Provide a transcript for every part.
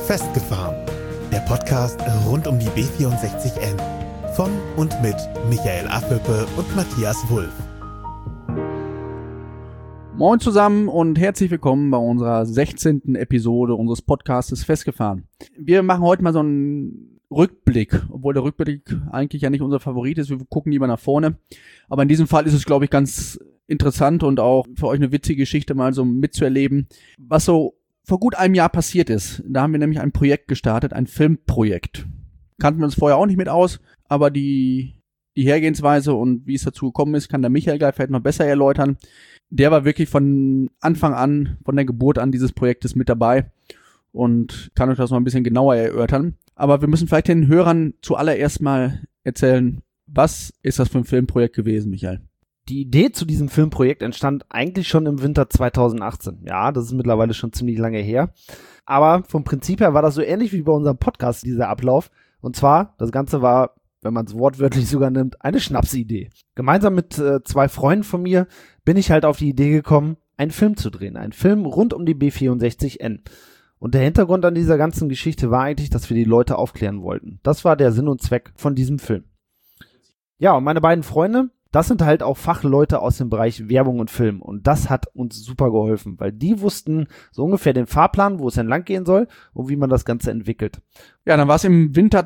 Festgefahren, der Podcast rund um die B64N. Von und mit Michael Affelpe und Matthias Wulff. Moin zusammen und herzlich willkommen bei unserer 16. Episode unseres Podcastes Festgefahren. Wir machen heute mal so einen Rückblick, obwohl der Rückblick eigentlich ja nicht unser Favorit ist. Wir gucken lieber nach vorne. Aber in diesem Fall ist es, glaube ich, ganz interessant und auch für euch eine witzige Geschichte mal so mitzuerleben, was so vor gut einem Jahr passiert ist. Da haben wir nämlich ein Projekt gestartet, ein Filmprojekt. Kannten wir uns vorher auch nicht mit aus, aber die Hergehensweise und wie es dazu gekommen ist, kann der Michael gleich vielleicht noch besser erläutern. Der war wirklich von Anfang an, von der Geburt an dieses Projektes mit dabei und kann euch das noch ein bisschen genauer erörtern. Aber wir müssen vielleicht den Hörern zuallererst mal erzählen, was ist das für ein Filmprojekt gewesen, Michael? Die Idee zu diesem Filmprojekt entstand eigentlich schon im Winter 2018. Ja, das ist mittlerweile schon ziemlich lange her. Aber vom Prinzip her war das so ähnlich wie bei unserem Podcast, dieser Ablauf. Und zwar, das Ganze war, wenn man es wortwörtlich sogar nimmt, eine Schnapsidee. Gemeinsam mit zwei Freunden von mir bin ich halt auf die Idee gekommen, einen Film zu drehen. Einen Film rund um die B64N. Und der Hintergrund an dieser ganzen Geschichte war eigentlich, dass wir die Leute aufklären wollten. Das war der Sinn und Zweck von diesem Film. Ja, und meine beiden Freunde, das sind halt auch Fachleute aus dem Bereich Werbung und Film. Und das hat uns super geholfen, weil die wussten so ungefähr den Fahrplan, wo es entlang gehen soll und wie man das Ganze entwickelt. Ja, dann war es im Winter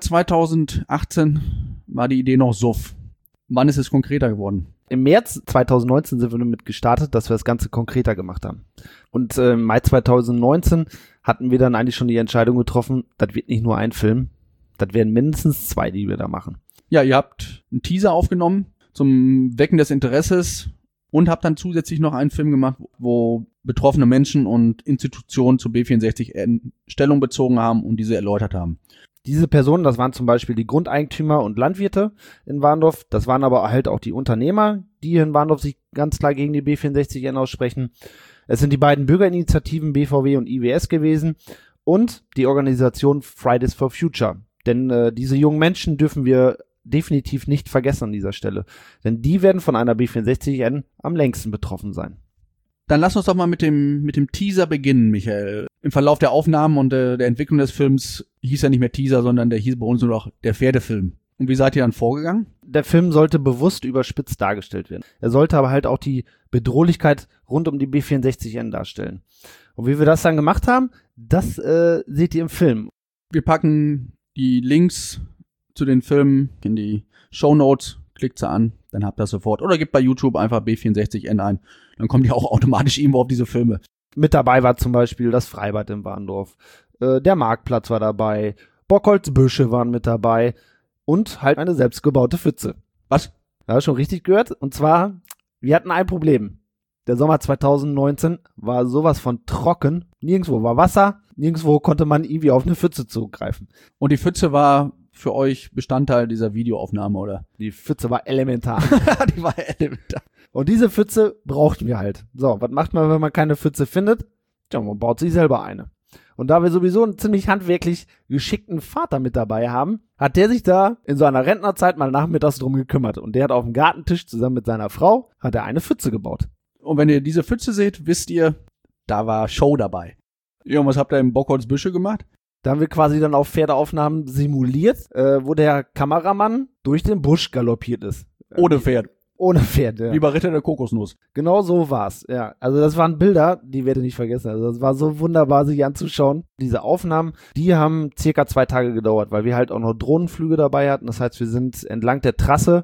2018, war die Idee noch Suff. Wann ist es konkreter geworden? Im März 2019 sind wir damit gestartet, dass wir das Ganze konkreter gemacht haben. Und im Mai 2019 hatten wir dann eigentlich schon die Entscheidung getroffen, das wird nicht nur ein Film, das werden mindestens 2, die wir da machen. Ja, ihr habt einen Teaser aufgenommen zum Wecken des Interesses und habt dann zusätzlich noch einen Film gemacht, wo betroffene Menschen und Institutionen zu B64N Stellung bezogen haben und diese erläutert haben. Diese Personen, das waren zum Beispiel die Grundeigentümer und Landwirte in Warndorf, das waren aber halt auch die Unternehmer, die in Warndorf sich ganz klar gegen die B64N aussprechen. Es sind die beiden Bürgerinitiativen BVW und IWS gewesen und die Organisation Fridays for Future. Denn diese jungen Menschen dürfen wir definitiv nicht vergessen an dieser Stelle. Denn die werden von einer B64N am längsten betroffen sein. Dann lass uns doch mal mit dem Teaser beginnen, Michael. Im Verlauf der Aufnahmen und der Entwicklung des Films hieß er nicht mehr Teaser, sondern der hieß bei uns nur noch der Pferdefilm. Und wie seid ihr dann vorgegangen? Der Film sollte bewusst überspitzt dargestellt werden. Er sollte aber halt auch die Bedrohlichkeit rund um die B64N darstellen. Und wie wir das dann gemacht haben, das seht ihr im Film. Wir packen die Links zu den Filmen in die Shownotes, klickt sie an, dann habt ihr das sofort. Oder gebt bei YouTube einfach B64N ein, dann kommt ihr auch automatisch irgendwo auf diese Filme. Mit dabei war zum Beispiel das Freibad in Warndorf, der Marktplatz war dabei, Bockholzbüsche waren mit dabei und halt eine selbstgebaute Pfütze. Was? Ja, schon richtig gehört. Und zwar, wir hatten ein Problem. Der Sommer 2019 war sowas von trocken, nirgendwo war Wasser, nirgendwo konnte man irgendwie auf eine Pfütze zugreifen. Und die Pfütze war für euch Bestandteil dieser Videoaufnahme, oder? Die Pfütze war elementar. Die war elementar. Und diese Pfütze brauchten wir halt. So, was macht man, wenn man keine Pfütze findet? Tja, man baut sich selber eine. Und da wir sowieso einen ziemlich handwerklich geschickten Vater mit dabei haben, hat der sich da in so einer Rentnerzeit mal nachmittags drum gekümmert. Und der hat auf dem Gartentisch zusammen mit seiner Frau, hat er eine Pfütze gebaut. Und wenn ihr diese Pfütze seht, wisst ihr, da war Show dabei. Ja, und was habt ihr im Bockholzbüsche gemacht? Da haben wir quasi dann auf Pferdeaufnahmen simuliert, wo der Kameramann durch den Busch galoppiert ist. Ohne Pferd. Ohne Pferd, ja. Wie bei Ritter der Kokosnuss. Genau so war's, ja. Also das waren Bilder, die werde ich nicht vergessen. Also das war so wunderbar, sich anzuschauen. Diese Aufnahmen, die haben circa 2 Tage gedauert, weil wir halt auch noch Drohnenflüge dabei hatten. Das heißt, wir sind entlang der Trasse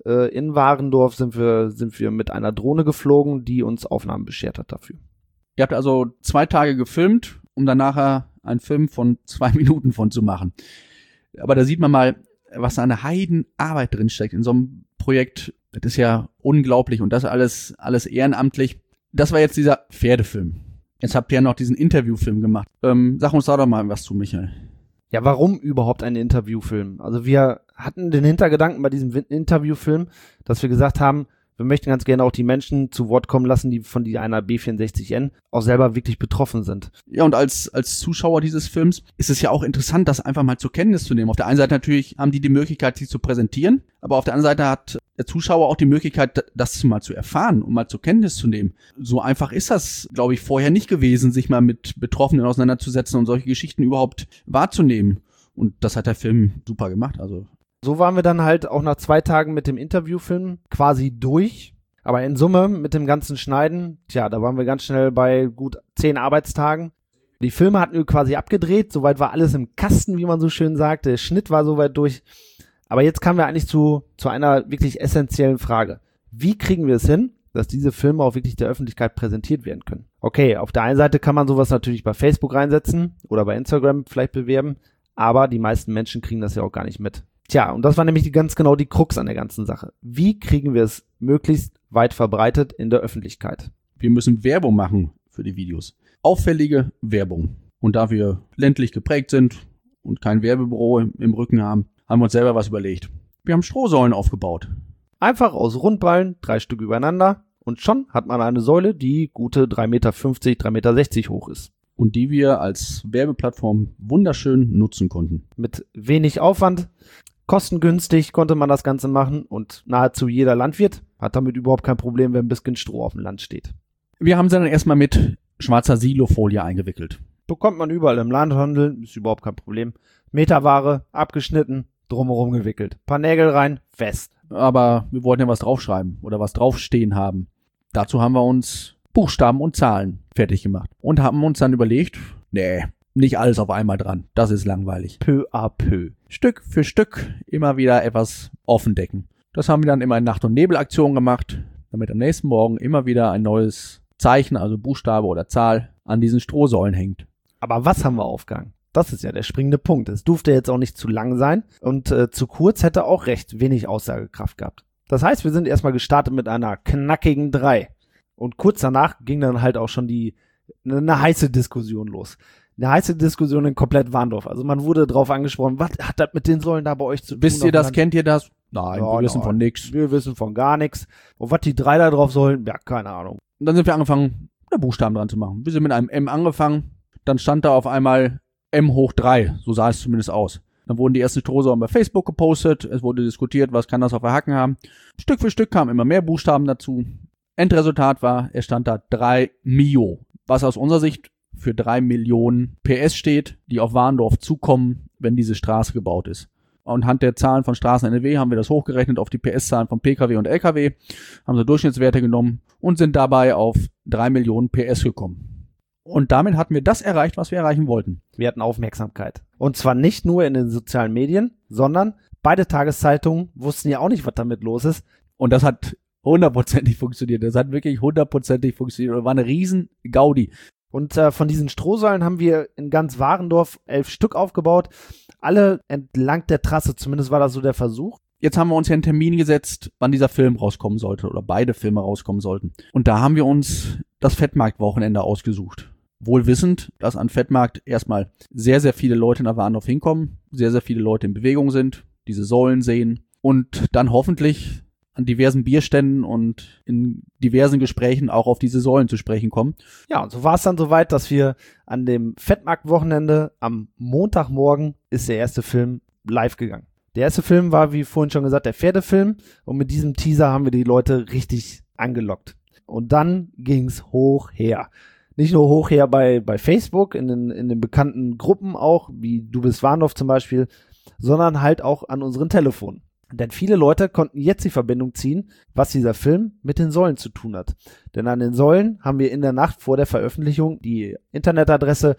in Warendorf sind wir mit einer Drohne geflogen, die uns Aufnahmen beschert hat dafür. Ihr habt also 2 Tage gefilmt, um dann nachher einen Film von 2 Minuten von zu machen. Aber da sieht man mal, was da eine Heidenarbeit drinsteckt in so einem Projekt. Das ist ja unglaublich und das alles ehrenamtlich. Das war jetzt dieser Pferdefilm. Jetzt habt ihr ja noch diesen Interviewfilm gemacht. Sag uns da doch mal was zu, Michael. Ja, warum überhaupt ein Interviewfilm? Also wir hatten den Hintergedanken bei diesem Interviewfilm, dass wir gesagt haben, Wir möchten ganz gerne auch die Menschen zu Wort kommen lassen, die von einer B64N auch selber wirklich betroffen sind. Ja, und als Zuschauer dieses Films ist es ja auch interessant, das einfach mal zur Kenntnis zu nehmen. Auf der einen Seite natürlich haben die Möglichkeit, sich zu präsentieren, aber auf der anderen Seite hat der Zuschauer auch die Möglichkeit, das mal zu erfahren und mal zur Kenntnis zu nehmen. So einfach ist das, glaube ich, vorher nicht gewesen, sich mal mit Betroffenen auseinanderzusetzen und solche Geschichten überhaupt wahrzunehmen. Und das hat der Film super gemacht, also. So waren wir dann halt auch nach 2 Tagen mit dem Interviewfilm quasi durch. Aber in Summe mit dem ganzen Schneiden, da waren wir ganz schnell bei gut 10 Arbeitstagen. Die Filme hatten wir quasi abgedreht, soweit war alles im Kasten, wie man so schön sagt. Der Schnitt war soweit durch. Aber jetzt kamen wir eigentlich zu einer wirklich essentiellen Frage. Wie kriegen wir es hin, dass diese Filme auch wirklich der Öffentlichkeit präsentiert werden können? Okay, auf der einen Seite kann man sowas natürlich bei Facebook reinsetzen oder bei Instagram vielleicht bewerben, aber die meisten Menschen kriegen das ja auch gar nicht mit. Und das war nämlich ganz genau die Krux an der ganzen Sache. Wie kriegen wir es möglichst weit verbreitet in der Öffentlichkeit? Wir müssen Werbung machen für die Videos. Auffällige Werbung. Und da wir ländlich geprägt sind und kein Werbebüro im Rücken haben wir uns selber was überlegt. Wir haben Strohsäulen aufgebaut. Einfach aus Rundballen, 3 Stück übereinander und schon hat man eine Säule, die gute 3,50 Meter, 3,60 Meter hoch ist. Und die wir als Werbeplattform wunderschön nutzen konnten. Mit wenig Aufwand. Kostengünstig konnte man das Ganze machen und nahezu jeder Landwirt hat damit überhaupt kein Problem, wenn ein bisschen Stroh auf dem Land steht. Wir haben sie dann erstmal mit schwarzer Silofolie eingewickelt. Bekommt man überall im Landhandel, ist überhaupt kein Problem. Meterware, abgeschnitten, drumherum gewickelt. Paar Nägel rein, fest. Aber wir wollten ja was draufschreiben oder was draufstehen haben. Dazu haben wir uns Buchstaben und Zahlen fertig gemacht und haben uns dann überlegt, nicht alles auf einmal dran, das ist langweilig. Peu à peu. Stück für Stück immer wieder etwas offen decken. Das haben wir dann immer in Nacht- und Nebelaktionen gemacht, damit am nächsten Morgen immer wieder ein neues Zeichen, also Buchstabe oder Zahl, an diesen Strohsäulen hängt. Aber was haben wir aufgehangen? Das ist ja der springende Punkt. Es durfte jetzt auch nicht zu lang sein und zu kurz hätte auch recht wenig Aussagekraft gehabt. Das heißt, wir sind erstmal gestartet mit einer knackigen 3. Und kurz danach ging dann halt auch schon eine heiße Diskussion los. Eine heiße Diskussion in komplett Warndorf. Also man wurde drauf angesprochen, was hat das mit den Säulen da bei euch zu tun? Wisst ihr das, kennt ihr das? Nein, wir wissen von nichts. Wir wissen von gar nichts. Und was die 3 da drauf sollen, keine Ahnung. Und dann sind wir angefangen, Buchstaben dran zu machen. Wir sind mit einem M angefangen, dann stand da auf einmal M hoch 3, so sah es zumindest aus. Dann wurden die ersten Strohsäulen bei Facebook gepostet, es wurde diskutiert, was kann das auf der Hacken haben. Stück für Stück kamen immer mehr Buchstaben dazu. Endresultat war, es stand da 3 Mio, was aus unserer Sicht für 3 Millionen PS steht, die auf Warndorf zukommen, wenn diese Straße gebaut ist. Anhand der Zahlen von Straßen NRW haben wir das hochgerechnet auf die PS-Zahlen von PKW und LKW, haben so Durchschnittswerte genommen und sind dabei auf 3 Millionen PS gekommen. Und damit hatten wir das erreicht, was wir erreichen wollten. Wir hatten Aufmerksamkeit. Und zwar nicht nur in den sozialen Medien, sondern beide Tageszeitungen wussten ja auch nicht, was damit los ist. Und das hat 100%ig funktioniert. Das hat wirklich 100%ig funktioniert. Das war eine riesen Gaudi. Und von diesen Strohsäulen haben wir in ganz Warendorf 11 Stück aufgebaut. Alle entlang der Trasse, zumindest war das so der Versuch. Jetzt haben wir uns ja einen Termin gesetzt, wann dieser Film rauskommen sollte oder beide Filme rauskommen sollten. Und da haben wir uns das Fettmarkt-Wochenende ausgesucht. Wohl wissend, dass an Fettmarkt erstmal sehr, sehr viele Leute nach Warndorf hinkommen, sehr, sehr viele Leute in Bewegung sind, diese Säulen sehen und dann hoffentlich an diversen Bierständen und in diversen Gesprächen auch auf diese Säulen zu sprechen kommen. Ja, und so war es dann soweit, dass wir an dem Fettmarkt-Wochenende am Montagmorgen ist der erste Film live gegangen. Der erste Film war, wie vorhin schon gesagt, der Pferdefilm und mit diesem Teaser haben wir die Leute richtig angelockt. Und dann ging's hoch her. Nicht nur hoch her bei Facebook, in den bekannten Gruppen auch, wie Du bist Warndorf zum Beispiel, sondern halt auch an unseren Telefonen. Denn viele Leute konnten jetzt die Verbindung ziehen, was dieser Film mit den Säulen zu tun hat. Denn an den Säulen haben wir in der Nacht vor der Veröffentlichung die Internetadresse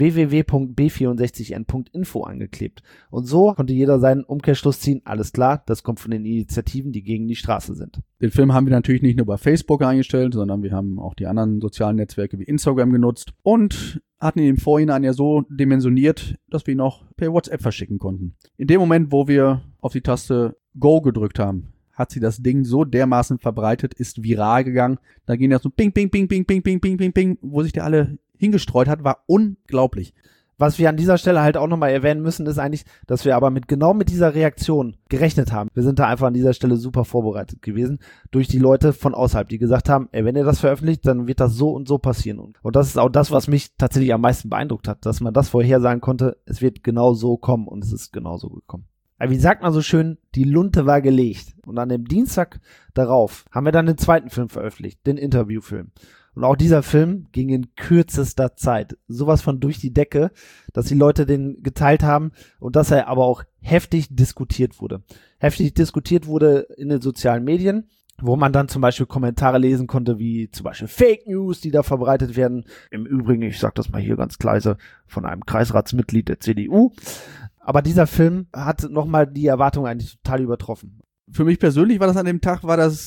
www.b64n.info angeklebt. Und so konnte jeder seinen Umkehrschluss ziehen, alles klar, das kommt von den Initiativen, die gegen die Straße sind. Den Film haben wir natürlich nicht nur bei Facebook eingestellt, sondern wir haben auch die anderen sozialen Netzwerke wie Instagram genutzt und hatten ihn im Vorhinein ja so dimensioniert, dass wir ihn auch per WhatsApp verschicken konnten. In dem Moment, wo wir auf die Taste Go gedrückt haben, hat sie das Ding so dermaßen verbreitet, ist viral gegangen. Da ging das so ping, ping, ping, ping, ping, ping, ping, ping, ping, wo sich der alle hingestreut hat, war unglaublich. Was wir an dieser Stelle halt auch nochmal erwähnen müssen, ist eigentlich, dass wir aber genau mit dieser Reaktion gerechnet haben. Wir sind da einfach an dieser Stelle super vorbereitet gewesen durch die Leute von außerhalb, die gesagt haben, ey, wenn ihr das veröffentlicht, dann wird das so und so passieren. Und das ist auch das, was mich tatsächlich am meisten beeindruckt hat, dass man das vorhersagen konnte, es wird genau so kommen und es ist genau so gekommen. Aber wie sagt man so schön, die Lunte war gelegt. Und an dem Dienstag darauf haben wir dann den zweiten Film veröffentlicht, den Interviewfilm. Und auch dieser Film ging in kürzester Zeit sowas von durch die Decke, dass die Leute den geteilt haben und dass er aber auch heftig diskutiert wurde. Heftig diskutiert wurde in den sozialen Medien, wo man dann zum Beispiel Kommentare lesen konnte, wie zum Beispiel Fake News, die da verbreitet werden. Im Übrigen, ich sag das mal hier ganz leise, von einem Kreisratsmitglied der CDU. Aber dieser Film hat nochmal die Erwartungen eigentlich total übertroffen. Für mich persönlich war das an dem Tag,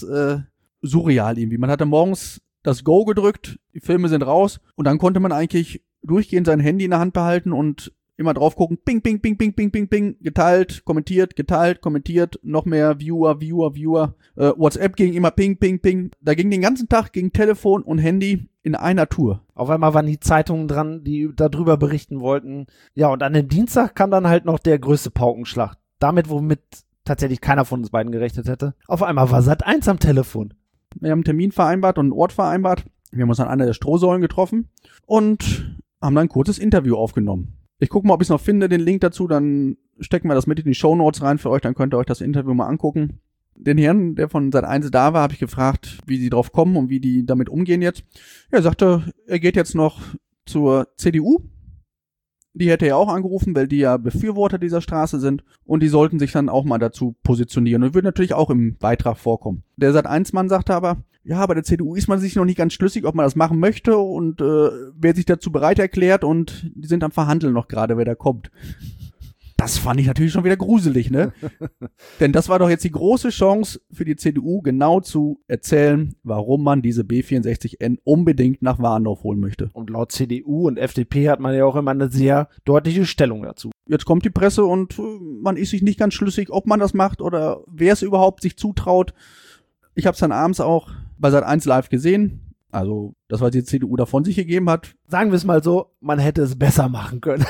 surreal irgendwie. Man hatte morgens das Go gedrückt, die Filme sind raus und dann konnte man eigentlich durchgehend sein Handy in der Hand behalten und immer drauf gucken, ping, ping, ping, ping, ping, ping, ping, geteilt, kommentiert, noch mehr Viewer, WhatsApp ging immer ping, ping, ping. Da ging den ganzen Tag gegen Telefon und Handy in einer Tour. Auf einmal waren die Zeitungen dran, die darüber berichten wollten. Ja, und an dem Dienstag kam dann halt noch der größte Paukenschlag. Damit, womit tatsächlich keiner von uns beiden gerechnet hätte. Auf einmal war Sat.1 am Telefon. Wir haben einen Termin vereinbart und einen Ort vereinbart. Wir haben uns an einer der Strohsäulen getroffen und haben dann ein kurzes Interview aufgenommen. Ich gucke mal, ob ich es noch finde, den Link dazu, dann stecken wir das mit in die Shownotes rein für euch, dann könnt ihr euch das Interview mal angucken. Den Herrn, der von Sat.1 da war, habe ich gefragt, wie sie drauf kommen und wie die damit umgehen jetzt. Er sagte, er geht jetzt noch zur CDU. Die hätte er auch angerufen, weil die ja Befürworter dieser Straße sind und die sollten sich dann auch mal dazu positionieren und würde natürlich auch im Beitrag vorkommen. Der Sat.1-Mann sagte aber, ja, bei der CDU ist man sich noch nicht ganz schlüssig, ob man das machen möchte und wer sich dazu bereit erklärt und die sind am Verhandeln noch gerade, wer da kommt. Das fand ich natürlich schon wieder gruselig, ne? Denn das war doch jetzt die große Chance für die CDU, genau zu erzählen, warum man diese B64N unbedingt nach Warndorf holen möchte. Und laut CDU und FDP hat man ja auch immer eine sehr deutliche Stellung dazu. Jetzt kommt die Presse und man ist sich nicht ganz schlüssig, ob man das macht oder wer es überhaupt sich zutraut. Ich habe es dann abends auch bei Sat.1 live gesehen. Also das, was die CDU da von sich gegeben hat. Sagen wir es mal so, man hätte es besser machen können.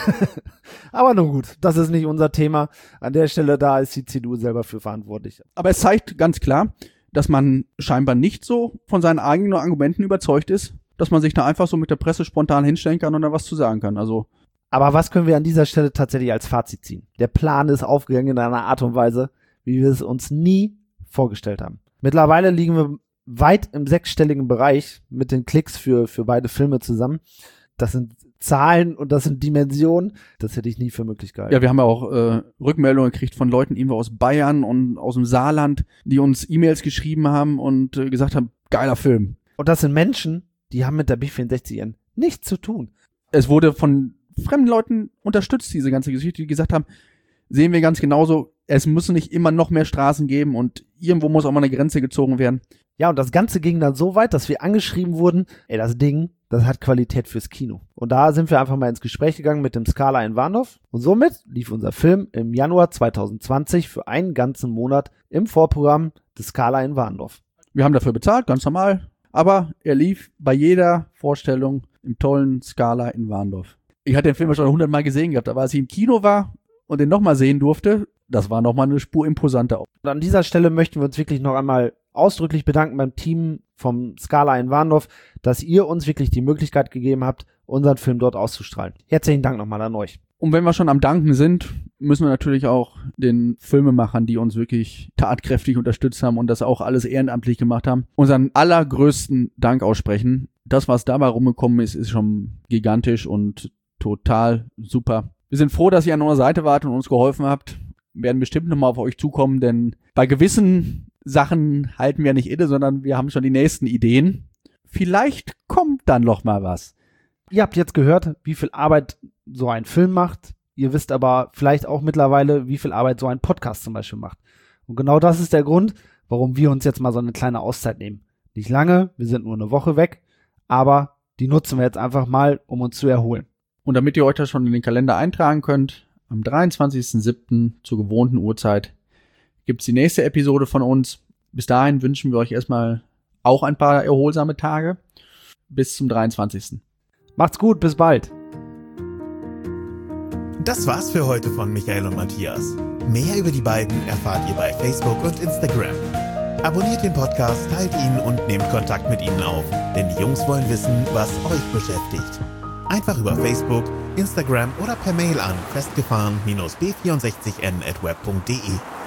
Aber nun gut, das ist nicht unser Thema. An der Stelle, da ist die CDU selber für verantwortlich. Aber es zeigt ganz klar, dass man scheinbar nicht so von seinen eigenen Argumenten überzeugt ist, dass man sich da einfach so mit der Presse spontan hinstellen kann und dann was zu sagen kann. Aber was können wir an dieser Stelle tatsächlich als Fazit ziehen? Der Plan ist aufgegangen in einer Art und Weise, wie wir es uns nie vorgestellt haben. Mittlerweile liegen wir weit im sechsstelligen Bereich mit den Klicks für beide Filme zusammen. Das sind Zahlen und das sind Dimensionen. Das hätte ich nie für möglich gehalten. Ja, wir haben ja auch Rückmeldungen gekriegt von Leuten irgendwo aus Bayern und aus dem Saarland, die uns E-Mails geschrieben haben und gesagt haben, geiler Film. Und das sind Menschen, die haben mit der B64N nichts zu tun. Es wurde von fremden Leuten unterstützt, diese ganze Geschichte, die gesagt haben, sehen wir ganz genauso, es müssen nicht immer noch mehr Straßen geben und irgendwo muss auch mal eine Grenze gezogen werden. Ja, und das Ganze ging dann so weit, dass wir angeschrieben wurden, das Ding, das hat Qualität fürs Kino. Und da sind wir einfach mal ins Gespräch gegangen mit dem Scala in Warndorf. Und somit lief unser Film im Januar 2020 für einen ganzen Monat im Vorprogramm des Scala in Warndorf. Wir haben dafür bezahlt, ganz normal. Aber er lief bei jeder Vorstellung im tollen Scala in Warndorf. Ich hatte den Film schon 100 Mal gesehen gehabt, aber als ich im Kino war und den nochmal sehen durfte, das war nochmal eine Spur imposanter. Und an dieser Stelle möchten wir uns wirklich noch einmal ausdrücklich bedanken beim Team vom Scala in Warndorf, dass ihr uns wirklich die Möglichkeit gegeben habt, unseren Film dort auszustrahlen. Herzlichen Dank nochmal an euch. Und wenn wir schon am Danken sind, müssen wir natürlich auch den Filmemachern, die uns wirklich tatkräftig unterstützt haben und das auch alles ehrenamtlich gemacht haben, unseren allergrößten Dank aussprechen. Das, was dabei rumgekommen ist, ist schon gigantisch und total super. Wir sind froh, dass ihr an unserer Seite wart und uns geholfen habt. Wir werden bestimmt nochmal auf euch zukommen, denn bei gewissen Sachen halten wir nicht inne, sondern wir haben schon die nächsten Ideen. Vielleicht kommt dann noch mal was. Ihr habt jetzt gehört, wie viel Arbeit so ein Film macht. Ihr wisst aber vielleicht auch mittlerweile, wie viel Arbeit so ein Podcast zum Beispiel macht. Und genau das ist der Grund, warum wir uns jetzt mal so eine kleine Auszeit nehmen. Nicht lange, wir sind nur eine Woche weg, aber die nutzen wir jetzt einfach mal, um uns zu erholen. Und damit ihr euch das schon in den Kalender eintragen könnt, am 23.07. zur gewohnten Uhrzeit gibt's die nächste Episode von uns. Bis dahin wünschen wir euch erstmal auch ein paar erholsame Tage. Bis zum 23. Macht's gut, bis bald. Das war's für heute von Michael und Matthias. Mehr über die beiden erfahrt ihr bei Facebook und Instagram. Abonniert den Podcast, teilt ihn und nehmt Kontakt mit ihnen auf, denn die Jungs wollen wissen, was euch beschäftigt. Einfach über Facebook, Instagram oder per Mail an festgefahren-b64n@web.de.